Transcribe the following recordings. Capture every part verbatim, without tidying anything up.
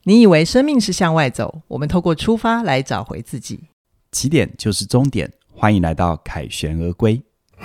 你以为生命是向外走，我们透过出发来找回自己。 起点就是终点，欢迎来到凯旋而归。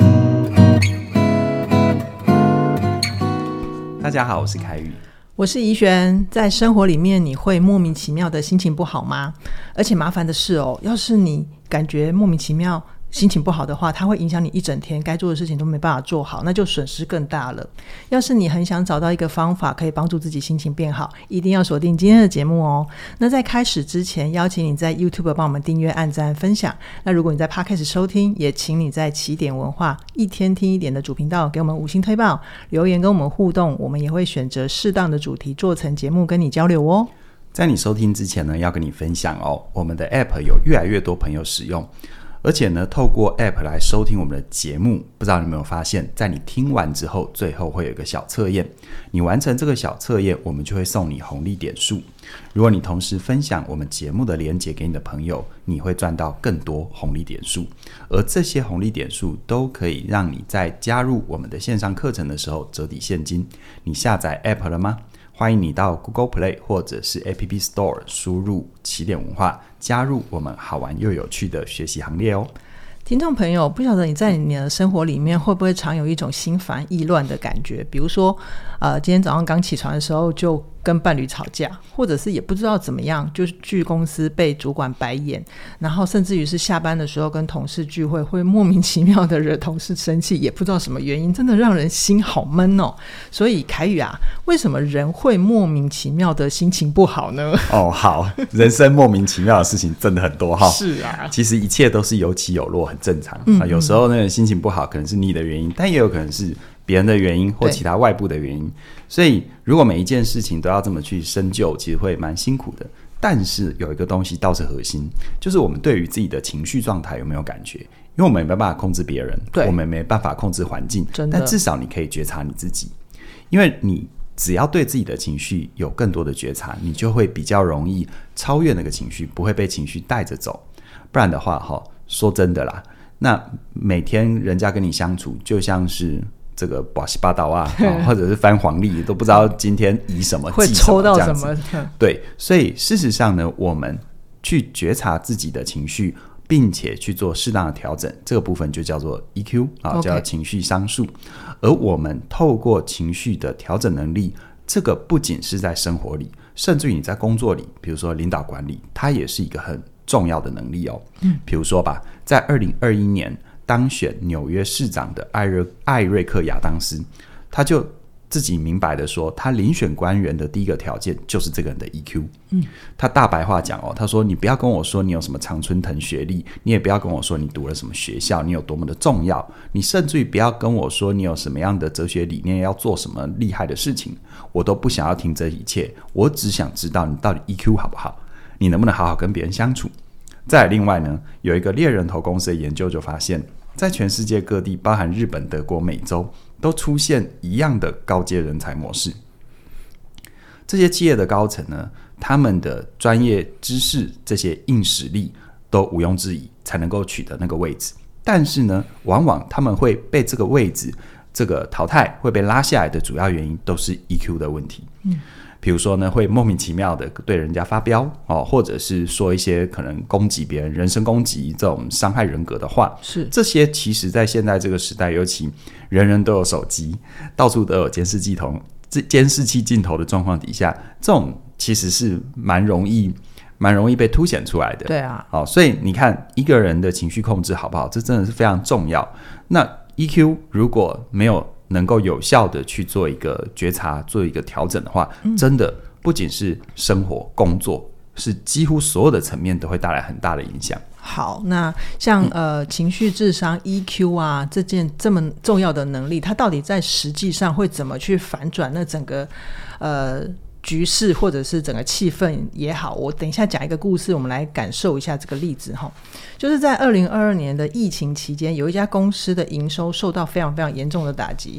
大家好，我是凯宇， 我是怡璇。在生活里面，你会莫名其妙的心情不好吗？而且麻烦的是哦，要是你感觉莫名其妙心情不好的话，它会影响你一整天该做的事情都没办法做好，那就损失更大了。要是你很想找到一个方法可以帮助自己心情变好，一定要锁定今天的节目哦。那在开始之前，邀请你在 YouTube 帮我们订阅、按赞、分享。那如果你在 Podcast 收听，也请你在起点文化一天听一点的主频道给我们五星推报，留言跟我们互动，我们也会选择适当的主题做成节目跟你交流哦。 在你收听之前呢，要跟你分享哦，我们的 App 有越来越多朋友使用，而且呢，透过 App 来收听我们的节目，不知道你有没有发现，在你听完之后，最后会有一个小测验。你完成这个小测验，我们就会送你红利点数。如果你同时分享我们节目的连结给你的朋友，你会赚到更多红利点数。而这些红利点数都可以让你在加入我们的线上课程的时候折抵现金。你下载 App 了吗？欢迎你到 Google Play 或者是 App Store 输入起点文化，加入我们好玩又有趣的学习行列哦。 听众朋友，不晓得你在你的生活里面会不会常有一种心烦意乱的感觉，比如说呃，今天早上刚起床的时候就跟伴侣吵架，或者是也不知道怎么样就去公司被主管白眼，然后甚至于是下班的时候跟同事聚会会莫名其妙的惹同事生气，也不知道什么原因，真的让人心好闷哦。所以凯宇啊，为什么人会莫名其妙的心情不好呢？ 哦，好，人生莫名其妙的事情真的很多哈。 是啊，其实一切都是有起有落，很正常、嗯嗯啊、有时候那个心情不好可能是你的原因，但也有可能是别人的原因或其他外部的原因，所以如果每一件事情都要这么去深究，其实会蛮辛苦的。但是有一个东西倒是核心，就是我们对于自己的情绪状态有没有感觉，因为我们没办法控制别人，我们没办法控制环境，但至少你可以觉察你自己，因为你只要对自己的情绪有更多的觉察，你就会比较容易超越那个情绪，不会被情绪带着走。不然的话，说真的啦，那每天人家跟你相处就像是这个八七八道啊、哦，或者是翻黄历，都不知道今天移什么， 会抽到什么。 对，所以事实上呢，我们去觉察自己的情绪，并且去做适当的调整，这个部分就叫做 E Q 啊，叫情绪商数。而我们透过情绪的调整能力，这个不仅是在生活里，甚至于你在工作里，比如说领导管理，它也是一个很重要的能力哦。嗯，比如说吧，在二零二一年当选纽约市长的艾瑞艾瑞克亚当斯，他就自己明白的说，他遴选官员的第一个条件就是这个人的 E Q。嗯，他大白话讲哦，他说你不要跟我说你有什么常春藤学历，你也不要跟我说你读了什么学校，你有多么的重要，你甚至于不要跟我说你有什么样的哲学理念，要做什么厉害的事情，我都不想要听这一切，我只想知道你到底 E Q 好不好，你能不能好好跟别人相处。再来另外呢，有一个猎人头公司的研究就发现，在全世界各地，包含日本、德国、美洲，都出现一样的高阶人才模式。这些企业的高层呢，他们的专业知识、这些硬实力都毋庸置疑，才能够取得那个位置。但是呢，往往他们会被这个位置这个淘汰，会被拉下来的主要原因都是 E Q 的问题。嗯，比如说呢，会莫名其妙的对人家发飙、哦、或者是说一些可能攻击别人、人身攻击这种伤害人格的话，是这些其实在现在这个时代，尤其人人都有手机，到处都有监视器头、监视器镜头的状况底下，这种其实是蛮容易、蛮容易被凸显出来的。 对啊， 好、哦，所以你看一个人的情绪控制好不好，这真的是非常重要。那 E Q 如果没有能够有效的去做一个觉察，做一个调整的话、嗯、真的不仅是生活工作，是几乎所有的层面都会带来很大的影响。 好，那像、嗯、呃情绪智商 E Q 啊，这件这么重要的能力，它到底在实际上会怎么去反转那整个呃局势或者是整个气氛也好，我等一下讲一个故事，我们来感受一下这个例子哈。就是在二零二二年的疫情期间，有一家公司的营收受到非常非常严重的打击，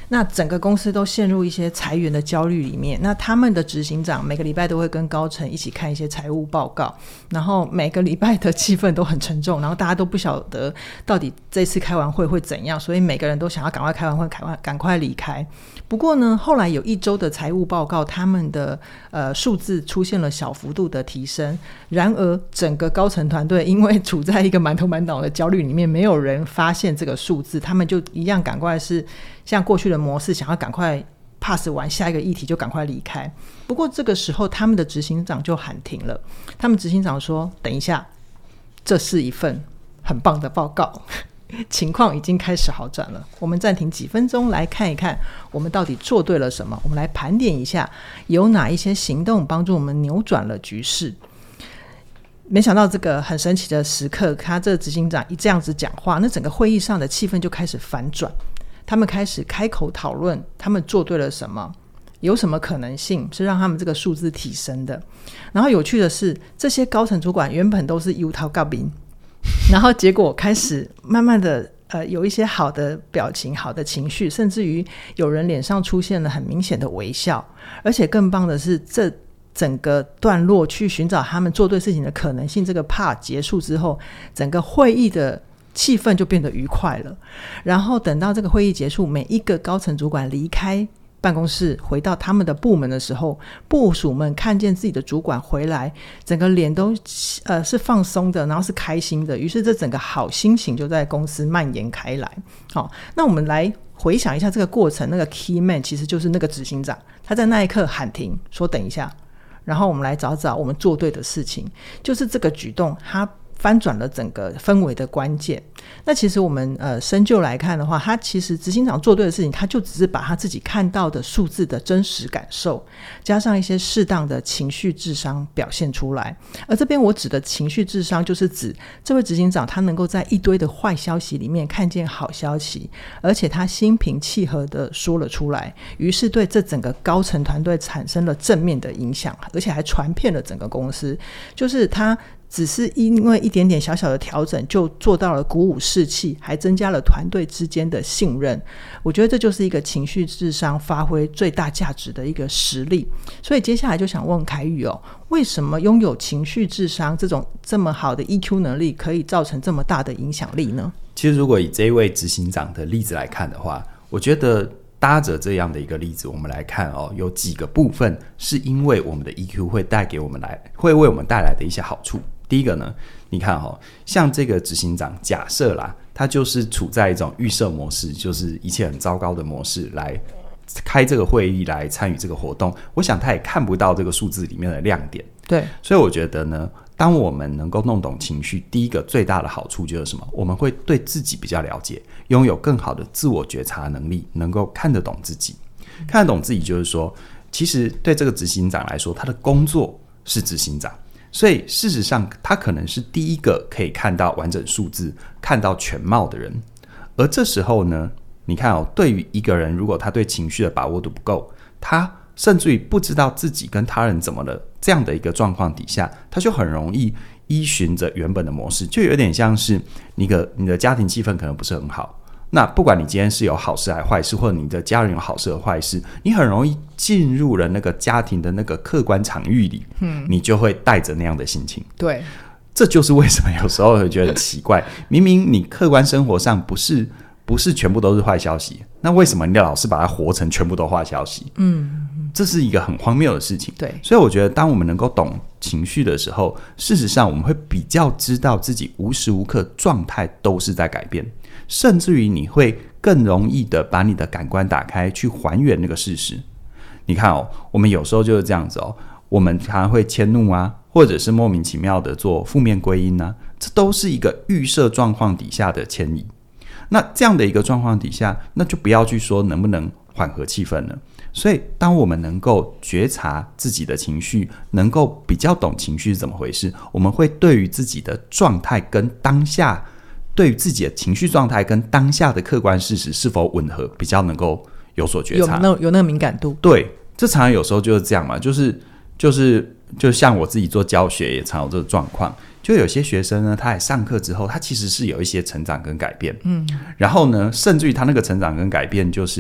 那整个公司都陷入一些裁员的焦虑里面，那他们的执行长每个礼拜都会跟高层一起看一些财务报告，然后每个礼拜的气氛都很沉重，然后大家都不晓得到底这次开完会会怎样，所以每个人都想要赶快开完会赶快离开。不过呢，后来有一周的财务报告，他们的呃数字出现了小幅度的提升，然而整个高层团队因为处在一个满头满脑的焦虑里面，没有人发现这个数字，他们就一样赶快是像过去的模式，想要赶快 pass 完下一个议题就赶快离开。不过这个时候他们的执行长就喊停了，他们执行长说等一下，这是一份很棒的报告，情况已经开始好转了，我们暂停几分钟来看一看我们到底做对了什么，我们来盘点一下有哪一些行动帮助我们扭转了局势。没想到这个很神奇的时刻，他这个执行长一这样子讲话，那整个会议上的气氛就开始反转，他们开始开口讨论他们做对了什么，有什么可能性是让他们这个数字提升的。然后有趣的是，这些高层主管原本都是忧头到兵，然后结果开始慢慢的呃有一些好的表情好的情绪，甚至于有人脸上出现了很明显的微笑。而且更棒的是，这整个段落去寻找他们做对事情的可能性，这个 part 结束之后，整个会议的气氛就变得愉快了。然后等到这个会议结束，每一个高层主管离开办公室回到他们的部门的时候，部属们看见自己的主管回来，整个脸都呃是放松的，然后是开心的，于是这整个好心情就在公司蔓延开来。好，那我们来回想一下这个过程，那个 key man 其实就是那个执行长，他在那一刻喊停说等一下，然后我们来找找我们做对的事情，就是这个举动他翻转了整个氛围的关键。那其实我们呃深究来看的话，他其实执行长做对的事情，他就只是把他自己看到的数字的真实感受加上一些适当的情绪智商表现出来。而这边我指的情绪智商，就是指这位执行长他能够在一堆的坏消息里面看见好消息，而且他心平气和的说了出来，于是对这整个高层团队产生了正面的影响，而且还传遍了整个公司。就是他只是因为一点点小小的调整就做到了鼓舞士气，还增加了团队之间的信任。我觉得这就是一个情绪智商发挥最大价值的一个实例。所以接下来就想问凯宇哦，为什么拥有情绪智商这种这么好的 E Q 能力可以造成这么大的影响力呢？ 其实如果以这一位执行长的例子来看的话，我觉得搭着这样的一个例子，我们来看哦，有几个部分是因为我们的 E Q 会带给我们来，会为我们带来的一些好处。第一个呢，你看哦，像这个执行长，假设啦，他就是处在一种预设模式，就是一切很糟糕的模式来开这个会议，来参与这个活动。我想他也看不到这个数字里面的亮点。 对， 所以我觉得呢，当我们能够弄懂情绪，第一个最大的好处就是什么？我们会对自己比较了解，拥有更好的自我觉察能力，能够看得懂自己。看得懂自己就是说，其实对这个执行长来说，他的工作是执行长，所以事实上他可能是第一个可以看到完整数字、看到全貌的人。而这时候呢，你看哦，对于一个人如果他对情绪的把握度不够，他甚至于不知道自己跟他人怎么了，这样的一个状况底下，他就很容易依循着原本的模式，就有点像是你的你的家庭气氛可能不是很好，那不管你今天是有好事还是坏事，或者你的家人有好事和坏事，你很容易进入了那个家庭的那个客观场域里，嗯，你就会带着那样的心情。 对， 这就是为什么有时候会觉得很奇怪，明明你客观生活上不是不是全部都是坏消息，那为什么你老是把它活成全部都坏消息？嗯，这是一个很荒谬的事情。 对， 所以我觉得当我们能够懂情绪的时候，事实上我们会比较知道自己无时无刻状态都是在改变，甚至于你会更容易的把你的感官打开，去还原那个事实。你看哦，我们有时候就是这样子哦，我们常常会迁怒啊，或者是莫名其妙的做负面归因啊，这都是一个预设状况底下的迁移。那这样的一个状况底下，那就不要去说能不能缓和气氛了。所以当我们能够觉察自己的情绪，能够比较懂情绪是怎么回事，我们会对于自己的状态跟当下，对于自己的情绪状态跟当下的客观事实是否吻合，比较能够有所觉察， 有那有那个敏感度。 对，这常常有时候就是这样嘛，就是就是就像我自己做教学也常有这个状况，就有些学生呢，他在上课之后，他其实是有一些成长跟改变，嗯，然后呢，甚至于他那个成长跟改变就是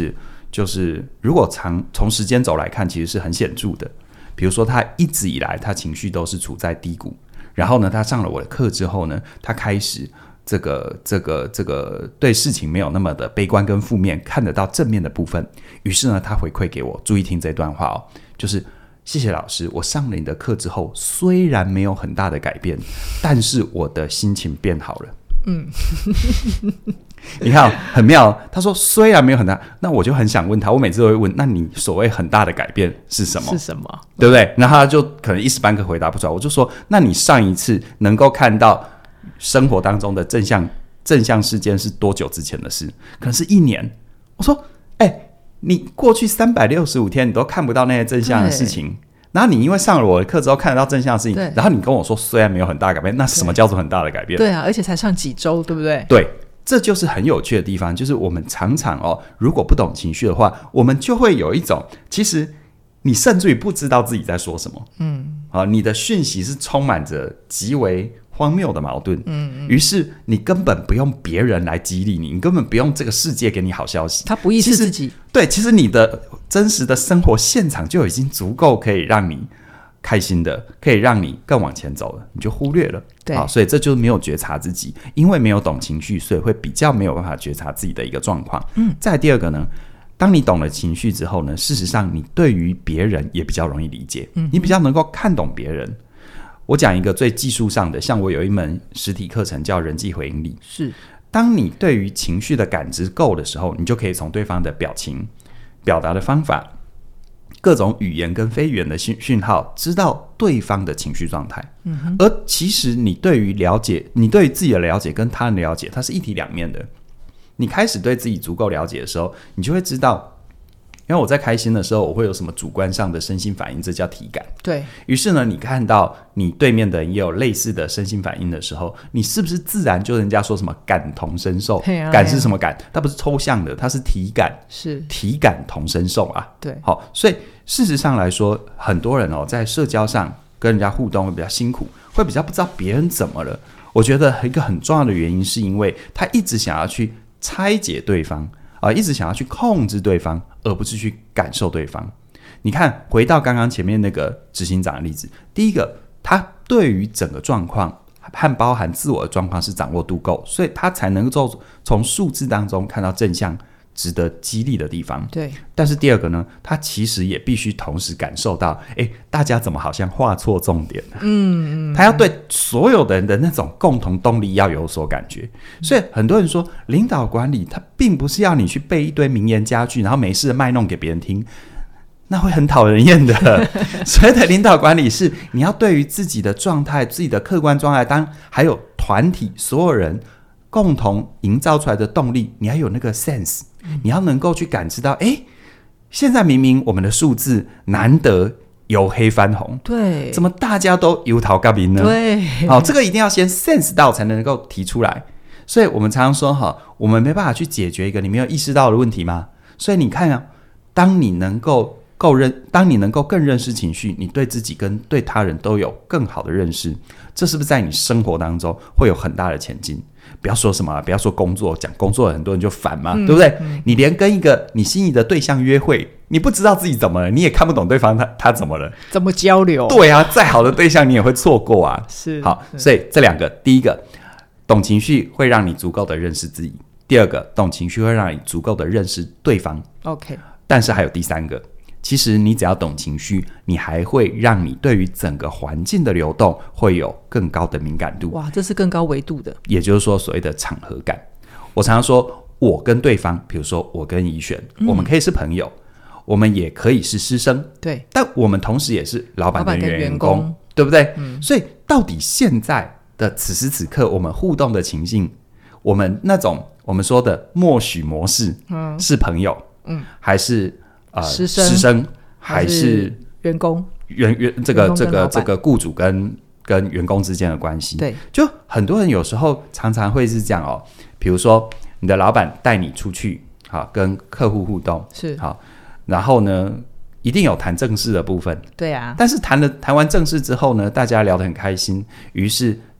就是如果长从时间轴来看，其实是很显著的。比如说他一直以来他情绪都是处在低谷，然后呢他上了我的课之后呢，他开始这个这个这个对事情没有那么的悲观跟负面，看得到正面的部分。于是呢他回馈给我，注意听这段话哦，就是谢谢老师，我上了你的课之后，虽然没有很大的改变，但是我的心情变好了。嗯，你看、哦、很妙。他说虽然没有很大，那我就很想问他，我每次都会问，那你所谓很大的改变是什么？ 是什么？ 对不对？那他就可能一时半刻回答不出来。我就说，那你上一次能够看到生活当中的正向正向事件是多久之前的事？可能是一年。我说，哎、欸，你过去三百六十五天你都看不到那些正向的事情。然后你因为上了我的课之后看得到正向的事情，然后你跟我说虽然没有很大的改变，那什么叫做很大的改变？ 对啊，而且才上几周，对不对？ 对，这就是很有趣的地方，就是我们常常哦，如果不懂情绪的话，我们就会有一种，其实你甚至于不知道自己在说什么，嗯，啊，你的讯息是充满着极为荒谬的矛盾，嗯嗯，于是你根本不用别人来激励你，你根本不用这个世界给你好消息， 他不意识自己， 对，其实你的真实的生活现场就已经足够可以让你开心的，可以让你更往前走了，你就忽略了。 对， 好，所以这就是没有觉察自己，因为没有懂情绪，所以会比较没有办法觉察自己的一个状况。嗯，再来第二个呢，当你懂了情绪之后呢，事实上你对于别人也比较容易理解，嗯，你比较能够看懂别人。我讲一个最技术上的，像我有一门实体课程叫人际回应力，是当你对于情绪的感知够的时候，你就可以从对方的表情、表达的方法、各种语言跟非语言的讯号，知道对方的情绪状态。嗯，而其实你对于了解，你对于自己的了解跟他人的了解，它是一体两面的。你开始对自己足够了解的时候，你就会知道，因为我在开心的时候，我会有什么主观上的身心反应，这叫体感。对，于是呢，你看到你对面的人也有类似的身心反应的时候，你是不是自然就人家说什么感同身受？啊、感是什么感？它不是抽象的，它是体感，是体感同身受啊。对，好，所以事实上来说，很多人哦，在社交上跟人家互动会比较辛苦，会比较不知道别人怎么了。我觉得一个很重要的原因，是因为他一直想要去拆解对方。啊，一直想要去控制对方，而不是去感受对方。你看，回到刚刚前面那个执行长的例子，第一个，他对于整个状况和包含自我的状况是掌握度够，所以他才能够从数字当中看到正向、值得激励的地方。对。但是第二个呢，他其实也必须同时感受到，哎，大家怎么好像画错重点了？嗯嗯。他要对所有的人的那种共同动力要有所感觉。所以很多人说，领导管理他并不是要你去背一堆名言佳句，然后没事的卖弄给别人听，那会很讨人厌的。所谓的领导管理是你要对于自己的状态、自己的客观状态，当还有团体所有人共同营造出来的动力，你要有那个 sense， 你要能够去感知到，哎，现在明明我们的数字难得由黑翻红，对，怎么大家都油桃嘎冰呢？对，好，这个一定要先 sense 到才能够提出来。所以我们常常说哈，我们没办法去解决一个你没有意识到的问题吗？所以你看啊，当你能够够认，当你能够更认识情绪，你对自己跟对他人都有更好的认识，这是不是在你生活当中会有很大的前进？不要说什么，不要说工作，讲工作很多人就烦嘛，嗯、对不对、嗯？你连跟一个你心仪的对象约会，你不知道自己怎么了，你也看不懂对方他他怎么了， 怎么交流？ 对啊，再好的对象你也会错过啊。是，好，所以这两个，第一个，懂情绪会让你足够的认识自己；第二个，懂情绪会让你足够的认识对方。OK， 但是还有第三个。其实你只要懂情绪，你还会让你对于整个环境的流动会有更高的敏感度。 哇，这是更高维度的， 也就是说所谓的场合感。我常常说，我跟对方，比如说我跟怡璇、嗯、我们可以是朋友，我们也可以是师生，对，但我们同时也是老板跟员工，员工对不对、嗯、所以到底现在的此时此刻我们互动的情境，我们那种我们说的默许模式、嗯、是朋友、嗯、还是呃，师生, 师生还是员工员员这个这个这个雇主跟跟员工之间的关系？对，就很多人有时候常常会是这样哦。比如说，你的老板带你出去，好跟客户互动是好，然后呢，一定有谈正事的部分，对啊。但是谈了谈完正事之后呢，大家聊得很开心，于是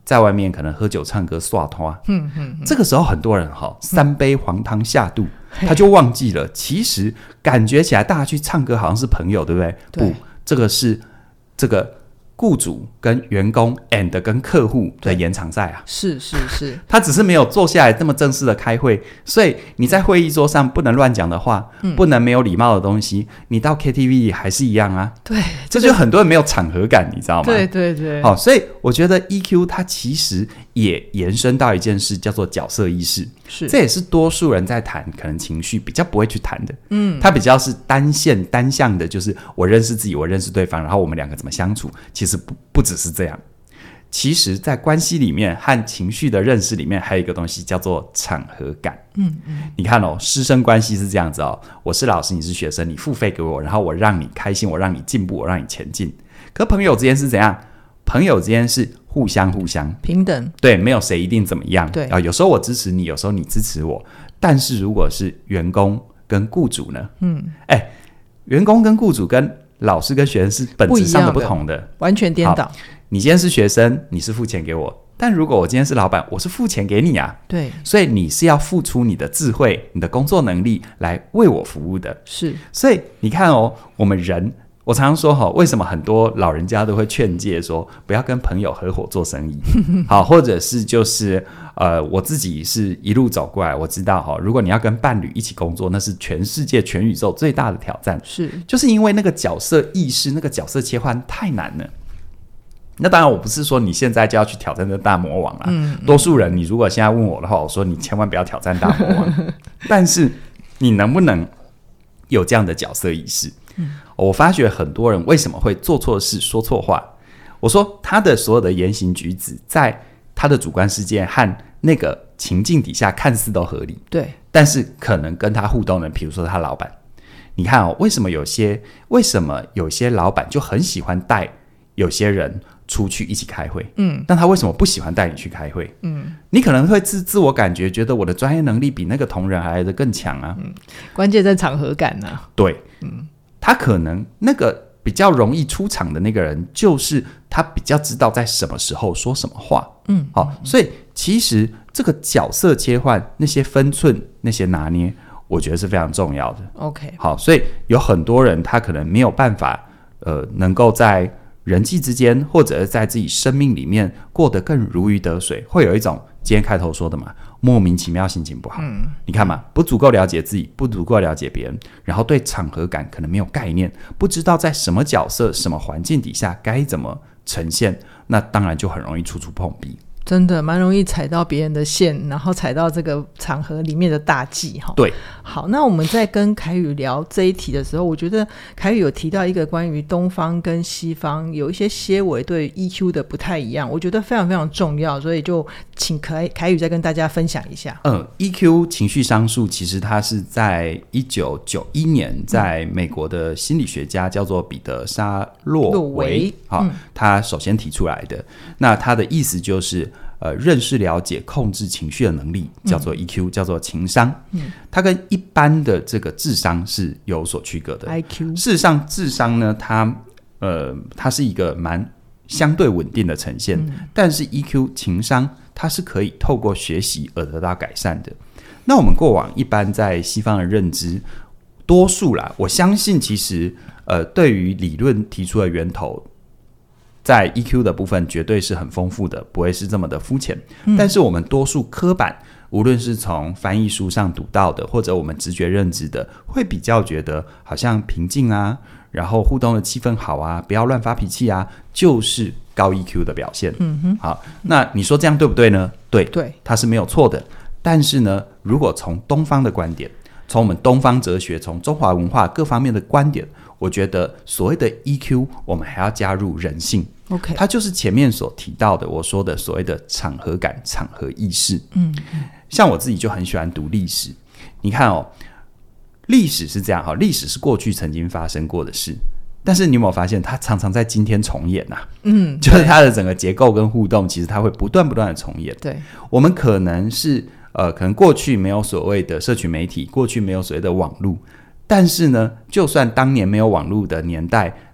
在外面可能喝酒唱歌耍拖，嗯嗯，这个时候很多人哈、哦、三杯黄汤下肚、嗯，他就忘记了，其实感觉起来大家去唱歌好像是朋友，对不对？ 对， 不，这个是这个雇主跟员工 and 跟客户的延长赛啊， 是是是， 他只是没有坐下来这么正式的开会，所以你在会议桌上不能乱讲的话、嗯、不能没有礼貌的东西，你到 K T V 还是一样啊。 对， 这就很多人没有场合感，你知道吗？ 对对对。 好，所以我觉得 E Q 它其实也延伸到一件事，叫做角色意识。 是，这也是多数人在谈可能情绪比较不会去谈的。嗯，它比较是单线单向的，就是我认识自己，我认识对方，然后我们两个怎么相处。其实不不只是这样，其实在关系里面和情绪的认识里面，还有一个东西叫做场合感。嗯嗯，你看哦，师生关系是这样子哦，我是老师，你是学生，你付费给我，然后我让你开心，我让你进步，我让你前进。可朋友之间是怎样？朋友之间是互相互相平等， 对，没有谁一定怎么样。 对啊，有时候我支持你，有时候你支持我。但是如果是员工跟雇主呢？嗯，哎，员工跟雇主跟老师跟学生是本质上的不同的， 的完全颠倒。 你今天是学生，你是付钱给我，但如果我今天是老板，我是付钱给你啊。 对， 所以你是要付出你的智慧、你的工作能力来为我服务的。 是， 所以你看哦，我们人。我常常说哈，为什么很多老人家都会劝诫说不要跟朋友合伙做生意，好，或者是就是呃，我自己是一路走过来，我知道哈，如果你要跟伴侣一起工作，那是全世界全宇宙最大的挑战， 是， 就是因为那个角色意识、那个角色切换太难了。那当然，我不是说你现在就要去挑战这大魔王啦。嗯，多数人，你如果现在问我的话，我说你千万不要挑战大魔王。但是你能不能有这样的角色意识？嗯，我发觉很多人为什么会做错事、说错话？我说他的所有的言行举止，在他的主观世界和那个情境底下看似都合理， 对， 但是可能跟他互动的，比如说他老板，你看哦，为什么有些为什么有些老板就很喜欢带有些人出去一起开会？嗯，但他为什么不喜欢带你去开会？嗯，你可能会自自我感觉觉得我的专业能力比那个同仁还来得更强啊。 嗯，关键在场合感啊。 对，嗯。他可能那个比较容易出场的那个人，就是他比较知道在什么时候说什么话。嗯，好、哦，所以其实这个角色切换、那些分寸、那些拿捏，我觉得是非常重要的。 OK， 好， 所以有很多人他可能没有办法，呃，能够在人际之间或者在自己生命里面过得更如鱼得水，会有一种今天开头说的嘛，莫名其妙心情不好。嗯，你看嘛，不足够了解自己，不足够了解别人，然后对场合感可能没有概念，不知道在什么角色、什么环境底下该怎么呈现，那当然就很容易处处碰壁。 真的蛮容易踩到别人的线，然后踩到这个场合里面的大忌。 对， 好，那我们在跟凯宇聊这一题的时候，我觉得凯宇有提到一个关于东方跟西方有一些些微对 E Q 的不太一样，我觉得非常非常重要，所以就请凯凯宇再跟大家分享一下。 嗯 ，E Q 情绪商数其实它是在一九九一年在美国的心理学家叫做彼得沙洛维，好、嗯，他首先提出来的。那他的意思就是呃，认识、了解、控制情绪的能力叫做 E Q，、嗯、叫做情商。嗯，它跟一般的这个智商是有所区隔的。 I Q， 事实上，智商呢，它呃，它是一个蛮相对稳定的呈现，嗯、但是 E Q 情商它是可以透过学习而得到改善的。那我们过往一般在西方的认知，多数啦，我相信其实呃，对于理论提出的源头。在 E Q 的部分绝对是很丰富的，不会是这么的肤浅、嗯、但是我们多数刻板，无论是从翻译书上读到的，或者我们直觉认知的，会比较觉得好像平静啊，然后互动的气氛好啊，不要乱发脾气啊，就是高 E Q 的表现。嗯哼，好，那你说这样对不对呢？对， 对， 它是没有错的。但是呢，如果从东方的观点，从我们东方哲学，从中华文化各方面的观点，我觉得所谓的 E Q 我们还要加入人性。 OK， 它就是前面所提到的我说的所谓的场合感、场合意识。嗯，像我自己就很喜欢读历史。你看哦，历史是这样哈，历史是过去曾经发生过的事，但是你有没有发现它常常在今天重演啊？嗯，就是它的整个结构跟互动，其实它会不断不断的重演。 对， 我们可能是呃，可能过去没有所谓的社群媒体，过去没有所谓的网络，但是呢，就算当年没有网络的年代，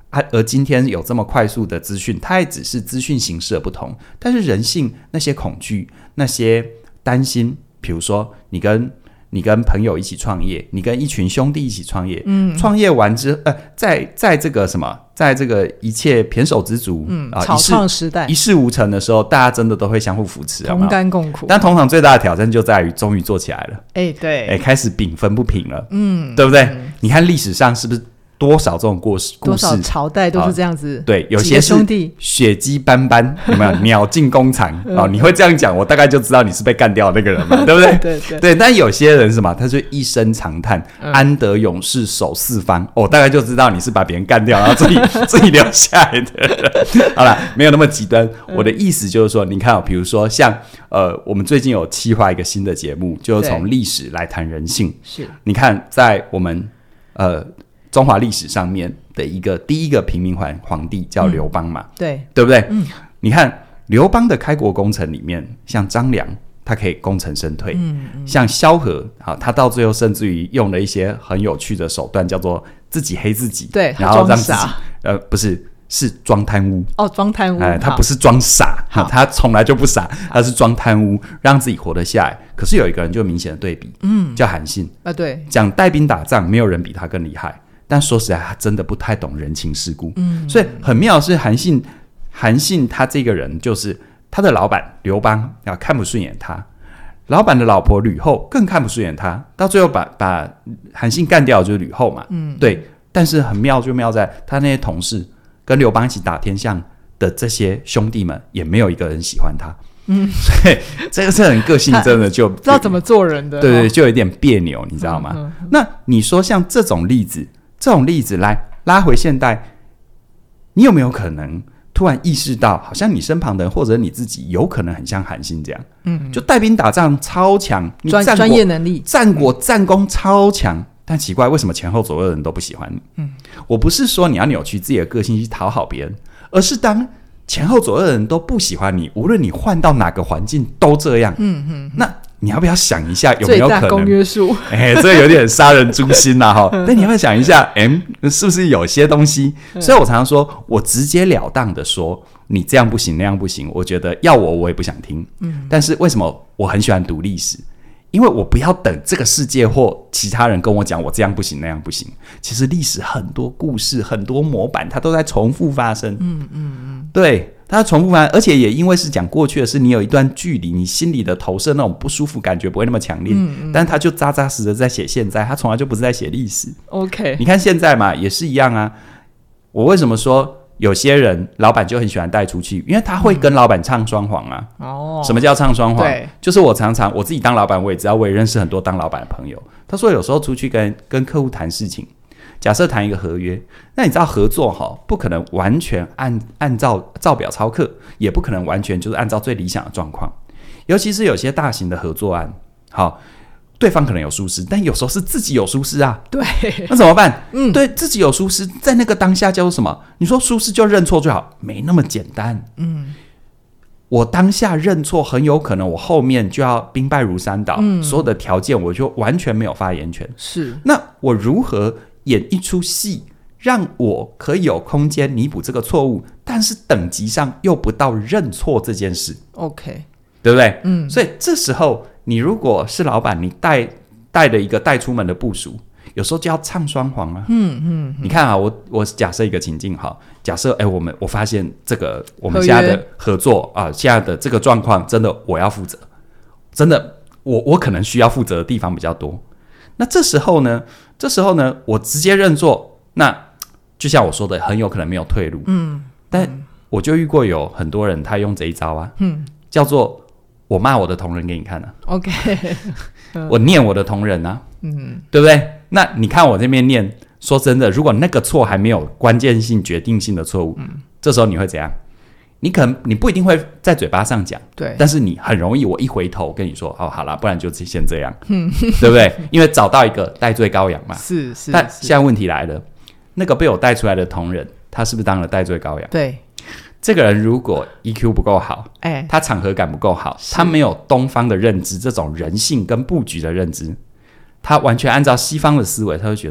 啊，而今天有这么快速的资讯，它也只是资讯形式的不同，但是人性那些恐惧、那些担心，比如说你跟你跟朋友一起创业，你跟一群兄弟一起创业，嗯，创业完之呃，在在这个什么，在这个一切胼手胝足， 嗯， 啊、 草创时代一事无成的时候，大家真的都会相互扶持， 同甘共苦。 但通常最大的挑战就在于，终于做起来了， 哎、欸，对， 哎、欸，开始饼分不平了，嗯，对不对？嗯、你看历史上是不是？多少这种故事， 多少朝代都是这样子。 对，有些是血迹斑斑，有没有鸟尽弓藏啊、哦？你会这样讲，我大概就知道你是被干掉的那个人嘛，对不对？ 对对对。但有些人是什么？他就一声长叹，嗯、安得勇士守四方。我、哦、大概就知道你是把别人干掉，然后自己自己留下来的。好啦，没有那么极端。我的意思就是说，你看、哦，比如说像呃，我们最近有企划一个新的节目，就是从历史来谈人性。 是， 你看，在我们呃。中华历史上面的一个第一个平民皇皇帝叫刘邦嘛、嗯、 对对不对、嗯、你看刘邦的开国功臣里面，像张良他可以功成身退、嗯嗯、像萧何他到最后甚至于用了一些很有趣的手段，叫做自己黑自己， 对， 然后让自己呃不是是装贪污哦，装贪污、 呃、他不是装傻，他从来就不傻，他是装贪污让自己活得下来。可是有一个人就明显的对比，嗯，叫韩信啊，对， 讲带兵打仗没有人比他更厉害，但说实在他真的不太懂人情世故，嗯，所以很妙的是韩信韩信他这个人就是他的老板刘邦啊看不顺眼他，老板的老婆吕后更看不顺眼他，到最后把把韩信干掉就是吕后嘛，嗯，对，但是很妙就妙在他那些同事跟刘邦一起打天下的这些兄弟们也没有一个人喜欢他，嗯，所以这个是很个性真的就不知道怎么做人的， 对对，就有点别扭，你知道吗？嗯嗯、那你说像这种例子，这种例子来拉回现代，你有没有可能突然意识到，好像你身旁的人或者你自己有可能很像韩信这样，嗯，就带兵打仗超强， 专专业能力， 战果战功超强。但奇怪，为什么前后左右的人都不喜欢你？嗯，我不是说你要扭曲自己的个性去讨好别人，而是当前后左右的人都不喜欢你，无论你换到哪个环境都这样。嗯嗯，那你要不要想一下有没有可能？ 最大公约数， 哎、欸，这有点杀人诛心呐、啊、哈。但你要不要想一下，哎、欸，是不是有些东西？所以我常常说，我直截了当的说，你这样不行，那样不行。我觉得要我，我也不想听。嗯，但是为什么我很喜欢读历史？因为我不要等这个世界或其他人跟我讲我这样不行那样不行，其实历史很多故事很多模板它都在重复发生，嗯嗯嗯，对，它重复发生，而且也因为是讲过去的事，你有一段距离，你心里的投射那种不舒服感觉不会那么强烈，嗯嗯，但他就扎扎实实在写现在，他从来就不是在写历史。 OK， 你看现在嘛也是一样啊，我为什么说有些人老板就很喜欢带出去，因为他会跟老板唱双簧啊、嗯、哦，什么叫唱双簧？对，就是我常常我自己当老板，我也知道，我也认识很多当老板的朋友，他说有时候出去跟跟客户谈事情，假设谈一个合约，那你知道合作齁不可能完全按按照照表操课，也不可能完全就是按照最理想的状况，尤其是有些大型的合作案，好，对方可能有疏失，但有时候是自己有疏失啊。 对， 那怎么办？嗯，对自己有疏失，在那个当下叫做什么？你说疏失就认错就好，没那么简单。嗯，我当下认错，很有可能我后面就要兵败如山倒，嗯，所有的条件我就完全没有发言权。 是， 那我如何演一出戏，让我可以有空间弥补这个错误，但是等级上又不到认错这件事 ？OK， 对不对？嗯，所以这时候。你如果是老板，你带带的一个带出门的部属，有时候就要唱双簧啊。嗯 嗯, 嗯，你看啊，我我假设一个情境哈，假设哎，我们我发现这个我们现在的合作啊，现在的这个状况，真的我要负责，真的我我可能需要负责的地方比较多。那这时候呢，这时候呢，我直接认错，那就像我说的，很有可能没有退路。嗯，但我就遇过有很多人他用这一招啊，嗯，叫做。我骂我的同仁给你看啊 OK 我念我的同仁啊，嗯，对不对？那你看我这边念，说真的，如果那个错还没有关键性决定性的错误，嗯，这时候你会怎样？你可能你不一定会在嘴巴上讲， 对， 但是你很容易我一回头跟你说哦，好啦，不然就先这样，嗯，对不对？因为找到一个代罪羔羊嘛， 是是。 但现在问题来了，那个被我带出来的同仁，他是不是当了代罪羔羊？ 对。 这个人如果 E Q 不够好， 欸、 他场合感不够好，他没有东方的认知，这种人性跟布局的认知，他完全按照西方的思维，他会觉得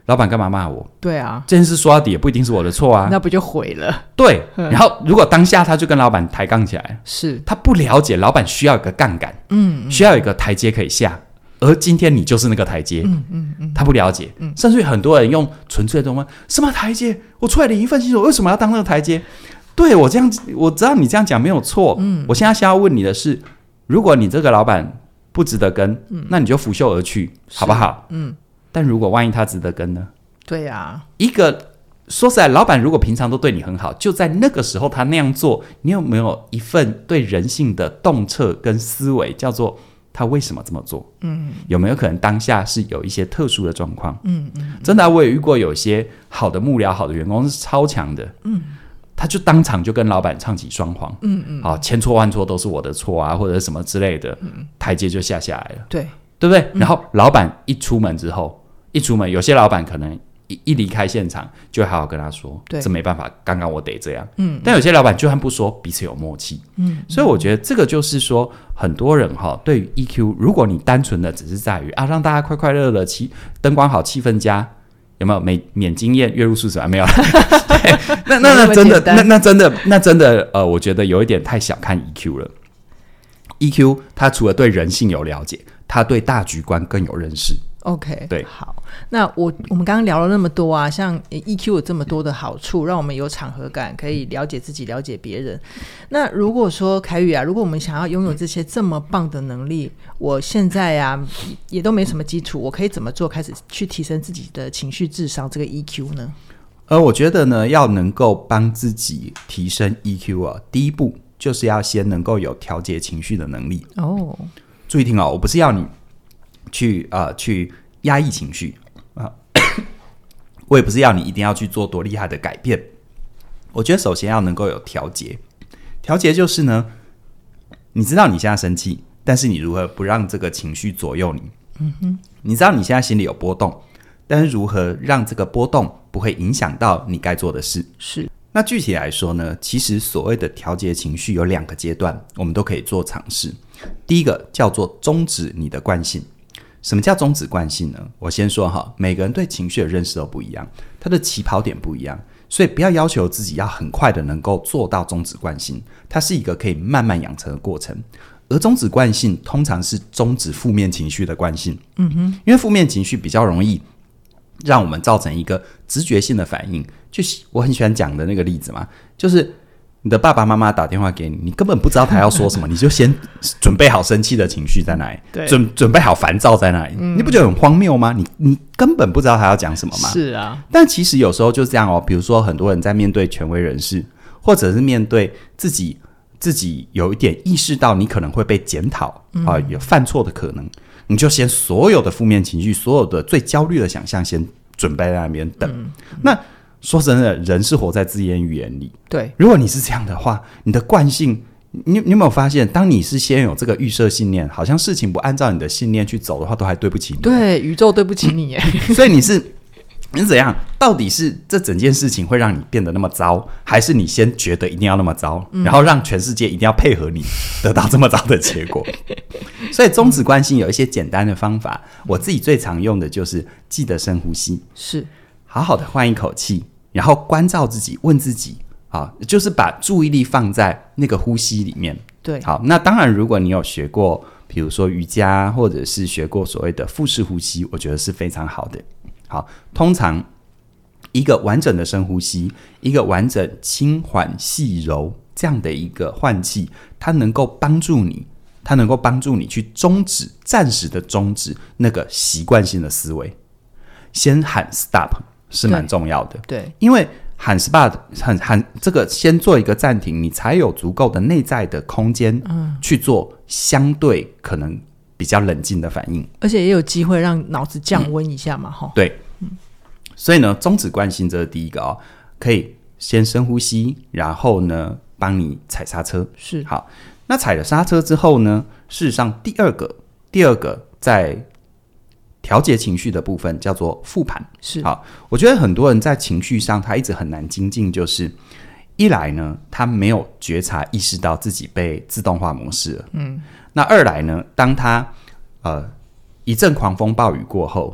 老板干嘛骂我？ 对啊， 这件事说到底也不一定是我的错啊， 那不就毁了？ 对。然后如果当下他就跟老板抬杠起来， 是他不了解老板需要有个杠杆，嗯，需要有一个台阶可以下，而今天你就是那个台阶，嗯嗯嗯，他不了解，嗯，甚至于很多人用纯粹的中文，什么台阶？我出来领一份薪水，为什么要当那个台阶？对，我这样，我知道你这样讲没有错，嗯，我现在先要问你的是，如果你这个老板不值得跟，嗯，那你就拂袖而去，好不好？嗯。但如果万一他值得跟呢？ 对啊， 一个说实在，老板如果平常都对你很好，就在那个时候他那样做，你有没有一份对人性的洞彻跟思维，叫做他为什么这么做？嗯，有没有可能当下是有一些特殊的状况？嗯 嗯, 嗯，真的、啊，我也遇过有些好的幕僚、好的员工是超强的，嗯，他就当场就跟老板唱起双簧，嗯嗯，好、啊，千错万错都是我的错啊，或者是什么之类的，嗯、台阶就下下来了， 对。 对不对？然后老板一出门之后，一出门，有些老板可能一一离开现场，就会好好跟他说，这没办法，刚刚我得这样。嗯，但有些老板就算不说，彼此有默契。嗯，所以我觉得这个就是说，很多人哈、哦，对于 E Q， 如果你单纯的只是在于啊，让大家快快乐乐，气灯光好，气氛佳，有没有免免经验月入数十万？没有。对，那那那真的，那那真的，那真的，呃，我觉得有一点太小看 E Q 了。E Q 它除了对人性有了解，他对大局观更有认识。 OK， 对， 好，那我我们刚刚聊了那么多啊，像 E Q 有这么多的好处，让我们有场合感，可以了解自己，了解别人。那如果说凯宇啊，如果我们想要拥有这些这么棒的能力，我现在啊也都没什么基础，我可以怎么做，开始去提升自己的情绪智商这个 E Q 呢？ 呃，我觉得呢，要能够帮自己提升 E Q 啊，第一步就是要先能够有调节情绪的能力。哦，注意听哦，我不是要你去呃去压抑情绪啊，我也不是要你一定要去做多厉害的改变。我觉得首先要能够有调节，调节就是呢，你知道你现在生气，但是你如何不让这个情绪左右你？嗯哼，你知道你现在心里有波动，但是如何让这个波动不会影响到你该做的事？ 是。 那具体来说呢，其实所谓的调节情绪有两个阶段，我们都可以做尝试。第一个叫做终止你的惯性。什么叫终止惯性呢？我先说哈，每个人对情绪的认识都不一样，他的起跑点不一样，所以不要要求自己要很快的能够做到终止惯性，它是一个可以慢慢养成的过程。而终止惯性通常是终止负面情绪的惯性，嗯哼，因为负面情绪比较容易让我们造成一个直觉性的反应，就是我很喜欢讲的那个例子嘛，就是你的爸爸妈妈打电话给你，你根本不知道他要说什么，你就先准备好生气的情绪在那里， 对， 准准备好烦躁在那里，嗯、你不觉得很荒谬吗？你你根本不知道他要讲什么吗？是啊，但其实有时候就是这样哦。比如说，很多人在面对权威人士，或者是面对自己自己有一点意识到你可能会被检讨、嗯呃、有犯错的可能，你就先所有的负面情绪，所有的最焦虑的想象，先准备在那边等。嗯、那说真的，人是活在自言语言里。对，如果你是这样的话，你的惯性，你你有没有发现，当你是先有这个预设信念，好像事情不按照你的信念去走的话，都还对不起你。对，宇宙对不起你耶。所以你是你是怎样？到底是这整件事情会让你变得那么糟，还是你先觉得一定要那么糟，嗯、然后让全世界一定要配合你，得到这么糟的结果？所以终止惯性有一些简单的方法，我自己最常用的就是记得深呼吸，是好好的换一口气，然后关照自己，问自己啊，就是把注意力放在那个呼吸里面。对，好，那当然，如果你有学过，比如说瑜伽，或者是学过所谓的腹式呼吸，我觉得是非常好的。好，通常一个完整的深呼吸，一个完整轻缓细柔这样的一个换气，它能够帮助你，它能够帮助你去终止，暂时的终止那个习惯性的思维。先喊 stop 是蛮重要的， 对， 对，因为喊 stop 喊喊这个先做一个暂停，你才有足够的内在的空间，嗯，去做相对可能比较冷静的反应，而且也有机会让脑子降温一下嘛，齁、嗯，对，嗯，所以呢，终止惯性这是第一个哦，可以先深呼吸，然后呢，帮你踩刹车，是好。那踩了刹车之后呢，事实上第二个，第二个在调节情绪的部分叫做复盘，是好。我觉得很多人在情绪上他一直很难精进，就是一来呢，他没有觉察意识到自己被自动化模式了，嗯。那二来呢，当他呃一阵狂风暴雨过后，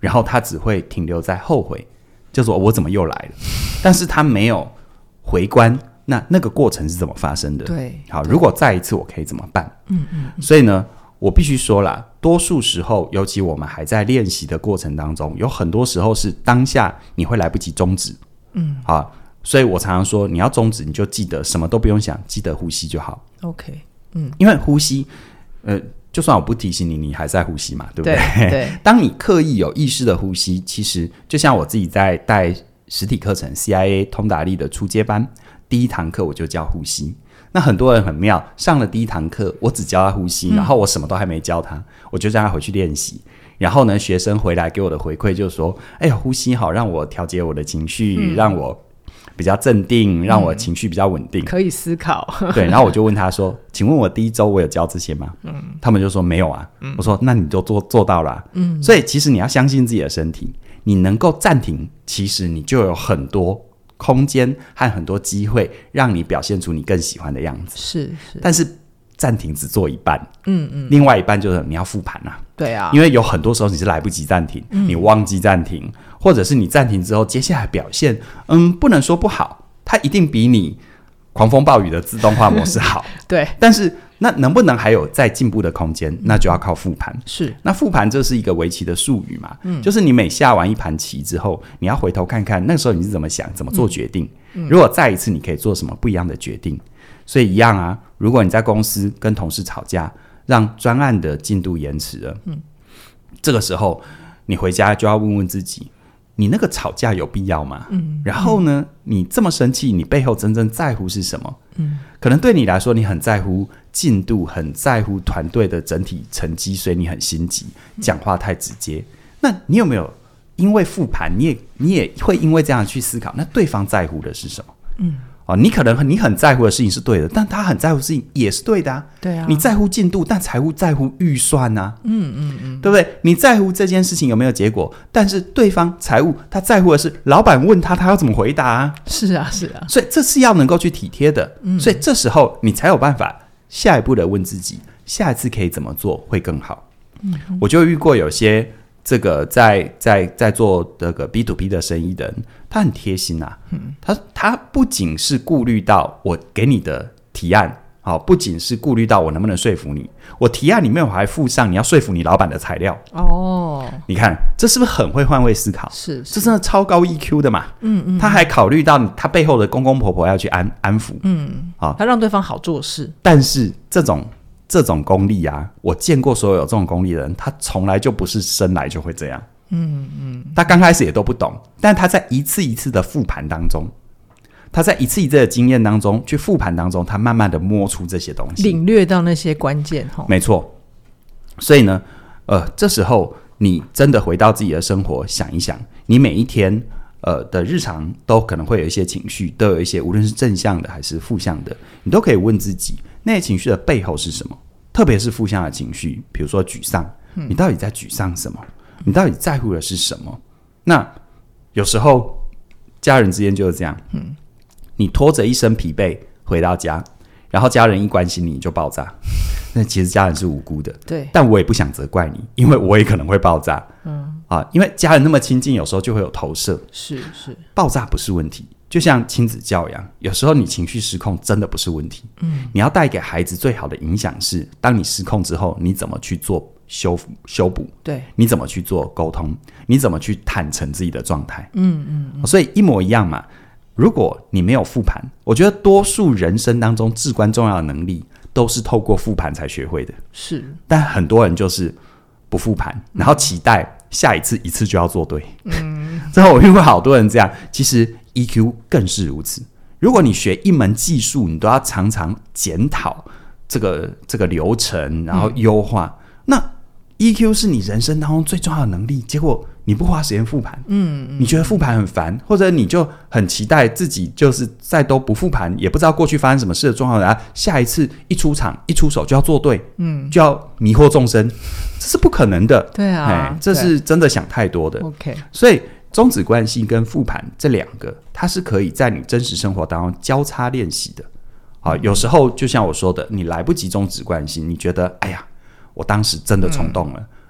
然后他只会停留在后悔，就说我怎么又来了，但是他没有回观那那个过程是怎么发生的。 对， 好，如果再一次我可以怎么办？ 嗯嗯嗯， 所以呢，我必须说啦，多数时候，尤其我们还在练习的过程当中，有很多时候是当下你会来不及终止。嗯，好，所以我常常说，你要终止，你就记得什么都不用想，记得呼吸就好。 OK， 嗯， 因为呼吸，呃，就算我不提醒你，你还在呼吸嘛，对不对？ 对对当你刻意有意识的呼吸，其实就像我自己在带实体课程 C I A 通达力的初阶班，第一堂课我就教呼吸。那很多人很妙，上了第一堂课，我只教他呼吸，然后我什么都还没教他，我就让他回去练习。然后呢，学生回来给我的回馈就是说：“哎呀，呼吸好，让我调节我的情绪，嗯、让我比较镇定，让我情绪比较稳定， 可以思考。” 对，然后我就问他说：“请问我第一周我有教这些吗？”嗯，他们就说没有啊。嗯、我说：“那你就做做到了、啊。”嗯，所以其实你要相信自己的身体，你能够暂停，其实你就有很多空间和很多机会，让你表现出你更喜欢的样子。 是是， 但是暂停只做一半， 嗯嗯， 另外一半就是你要复盘啊。 对啊， 因为有很多时候你是来不及暂停，嗯、你忘记暂停，或者是你暂停之后，接下来表现，嗯，不能说不好，它一定比你狂风暴雨的自动化模式好。 对， 但是那能不能还有再进步的空间？那就要靠复盘。 是， 那复盘这是一个围棋的术语嘛？嗯，就是你每下完一盘棋之后，你要回头看看那时候你是怎么想，怎么做决定。嗯、如果再一次，你可以做什么不一样的决定？所以一样啊，如果你在公司跟同事吵架，让专案的进度延迟了，嗯，这个时候你回家就要问问自己，你那个吵架有必要吗？嗯，然后呢，嗯、你这么生气，你背后真正在乎是什么？嗯，可能对你来说，你很在乎进度，很在乎团队的整体成绩，所以你很心急，讲话太直接。嗯、那你有没有因为复盘，你也你也会因为这样去思考，那对方在乎的是什么？嗯。哦，你可能你很在乎的事情是对的，但他很在乎的事情也是对的啊。 对啊， 你在乎进度，但财务在乎预算啊。 嗯嗯嗯， 对不对？你在乎这件事情有没有结果，但是对方财务他在乎的是老板问他，他要怎么回答啊？ 是啊是啊， 所以这是要能够去体贴的。嗯，所以这时候你才有办法下一步的问自己，下一次可以怎么做会更好。嗯，我就遇过有些。这个在在在做这个 B to B 的生意的人，他很贴心啊。嗯、他他不仅是顾虑到我给你的提案，好、哦，不仅是顾虑到我能不能说服你，我提案里面我还附上你要说服你老板的材料。哦，你看这是不是很会换位思考？ 是， 这真的超高 E Q 的嘛。嗯嗯，他还考虑到他背后的公公婆婆要去安安抚。嗯， 好、哦，他让对方好做事。 但是这种。这种功力啊，我见过所有有这种功力的人，他从来就不是生来就会这样。嗯嗯，他刚开始也都不懂，但他在一次一次的复盘当中，他在一次一次的经验当中去复盘当中，他慢慢的摸出这些东西， 领略到那些关键。 没错。所以呢，呃，这时候你真的回到自己的生活，想一想，你每一天呃的日常都可能会有一些情绪，都有一些无论是正向的还是负向的，你都可以问自己。那些情绪的背后是什么？特别是负向的情绪，比如说沮丧，嗯、你到底在沮丧什么？你到底在乎的是什么？那有时候家人之间就是这样，嗯、你拖着一身疲惫回到家，然后家人一关心你，你就爆炸。那其实家人是无辜的， 对， 但我也不想责怪你，因为我也可能会爆炸。嗯啊，因为家人那么亲近，有时候就会有投射， 是是， 爆炸不是问题。就像亲子教养，有时候你情绪失控真的不是问题。嗯，你要带给孩子最好的影响是，当你失控之后，你怎么去做修复、修补？ 对， 你怎么去做沟通？你怎么去坦诚自己的状态？ 嗯嗯嗯， 所以一模一样嘛。如果你没有复盘，我觉得多数人生当中至关重要的能力，都是透过复盘才学会的。 是， 但很多人就是不复盘，然后期待下一次一次就要做对。嗯，之后我遇过好多人这样，其实。E Q 更是如此。如果你学一门技术，你都要常常检讨这个这个流程，然后优化。嗯、那 E Q 是你人生当中最重要的能力，结果你不花时间复盘，嗯，嗯你觉得复盘很烦，或者你就很期待自己就是再都不复盘，也不知道过去发生什么事的状况，然后下一次一出场一出手就要做对，嗯，就要迷惑众生，这是不可能的。 对啊， 哎，这是真的想太多的。 OK， 所以。终止关系跟复盘这两个，它是可以在你真实生活当中交叉练习的。好，有时候就像我说的，你来不及终止关系，你觉得哎呀，我当时真的冲动了，嗯、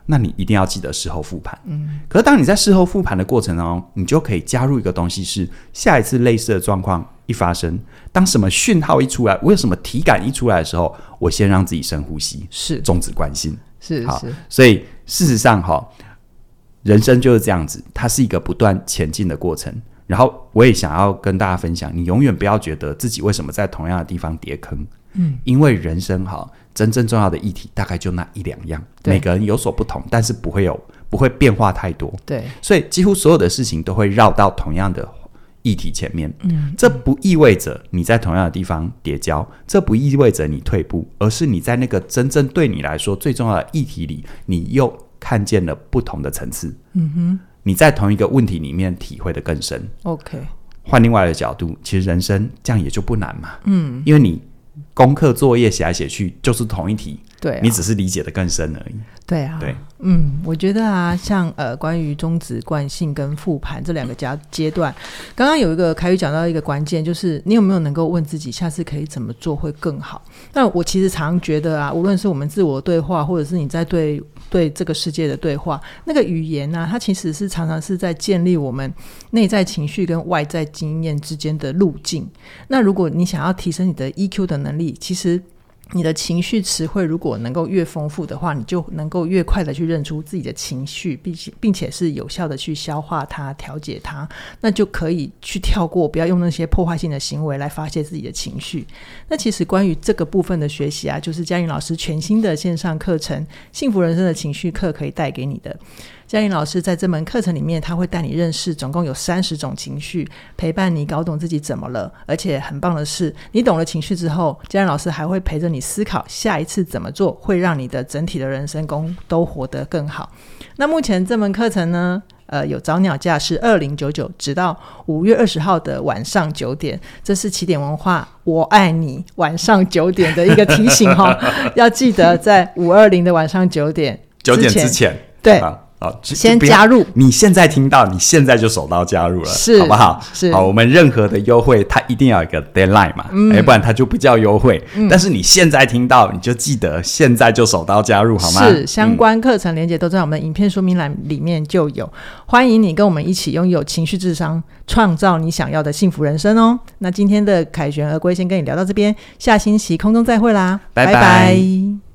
那你一定要记得事后复盘。嗯，可是当你在事后复盘的过程中，你就可以加入一个东西是，下一次类似的状况一发生，当什么讯号一出来，我有什么体感一出来的时候，我先让自己深呼吸， 是终止惯性。好， 是是， 所以事实上哈，人生就是这样子，它是一个不断前进的过程。然后我也想要跟大家分享，你永远不要觉得自己为什么在同样的地方跌坑，嗯，因为人生哈，真正重要的议题大概就那一两样，每个人有所不同，但是不会有不会变化太多， 对， 所以几乎所有的事情都会绕到同样的议题前面，嗯，这不意味着你在同样的地方跌跤，这不意味着你退步，而是你在那个真正对你来说最重要的议题里，你又看见了不同的层次，嗯哼，你在同一个问题里面体会得更深。 OK， 换另外的角度，其实人生这样也就不难嘛，嗯，因为你功课作业写来写去就是同一题， 对啊， 你只是理解得更深而已。 对啊， 对， 嗯，我觉得啊，像呃，关于终止惯性跟复盘这两个阶阶段，刚刚有一个凯宇讲到一个关键，就是你有没有能够问自己，下次可以怎么做会更好？那我其实常觉得啊，无论是我们自我对话，或者是你在对对这个世界的对话，那个语言啊，它其实是常常是在建立我们内在情绪跟外在经验之间的路径。那如果你想要提升你的 E Q 的能力，其实你的情绪词汇如果能够越丰富的话，你就能够越快的去认出自己的情绪，并且并且是有效的去消化它、调节它，那就可以去跳过，不要用那些破坏性的行为来发泄自己的情绪。那其实关于这个部分的学习啊，就是嘉玲老师全新的线上课程《幸福人生的情绪课》可以带给你的。嘉玲老师在这门课程里面，他会带你认识总共有三十种情绪，陪伴你搞懂自己怎么了，而且很棒的是，你懂了情绪之后，嘉玲老师还会陪着你思考下一次怎么做会让你的整体的人生都活得更好。那目前这门课程呢，呃，有早鸟价是二零九九，直到五月二十号的晚上九点，这是起点文化我爱你晚上九点的一个提醒哦，要记得在五二零的晚上九点九点之前， 对。 好， 先加入， 你现在听到，你现在就手到加入了， 是， 好不好？ 是， 好，我们任何的优惠，它一定要有一个 deadline 嘛，嗯欸、不然它就不叫优惠、嗯。但是你现在听到，你就记得现在就手到加入，好吗？ 是，相关课程连结都在我们的影片说明栏里面就有，欢迎你跟我们一起拥有情绪智商，创造你想要的幸福人生哦。那今天的凯旋而归先跟你聊到这边，下星期空中再会啦，拜拜。拜拜。